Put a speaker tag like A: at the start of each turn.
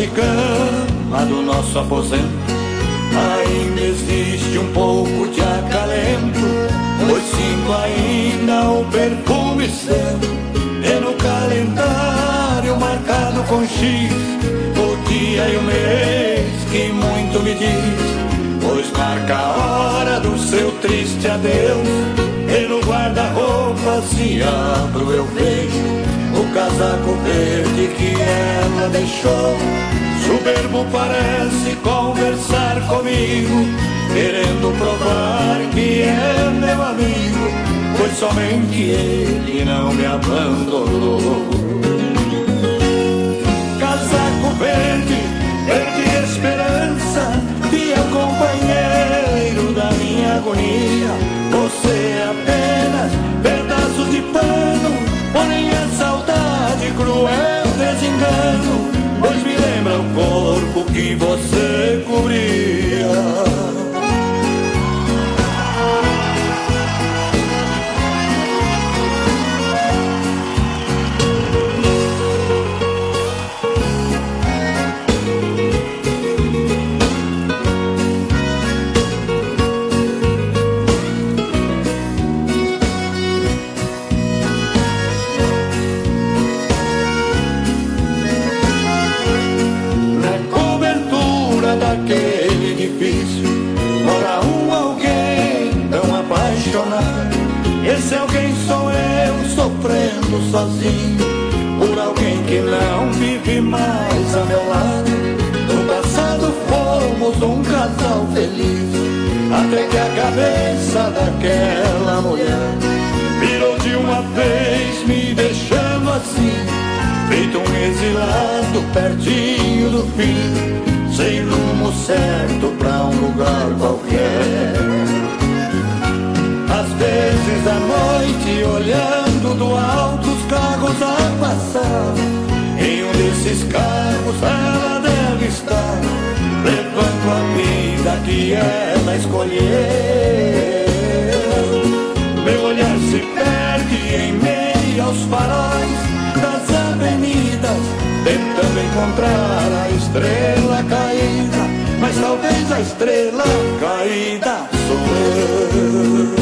A: de cama do nosso aposento ainda existe um pouco de acalento, pois sinto ainda o perfume seu. E no calendário marcado com X, o dia e o mês que muito me diz, pois marca a hora do seu triste adeus. E no guarda-roupa se abro eu vejo o casaco verde que ela deixou. Soberbo parece conversar comigo, querendo provar que é meu amigo, pois somente ele não me abandonou. Casaco verde, verde esperança, fiel companheiro da minha agonia. Você é apenas pedaço de pano, porém a saudade, cruel desengano, pois me lembra o corpo que você cobria. Daquele edifício mora alguém tão apaixonado. Esse alguém sou eu, sofrendo sozinho por alguém que não vive mais a meu lado. No passado fomos um casal feliz, até que a cabeça daquela mulher virou de uma vez, me deixando assim, feito um exilado pertinho do fim, sem rumo certo pra um lugar qualquer. Às vezes à noite, olhando do alto os carros a passar, em um desses carros ela deve estar, levando a vida que ela escolheu. Meu olhar se perde em meio aos faróis das avenidas, tentando encontrar a estrela caída, mas talvez a estrela caída sou eu.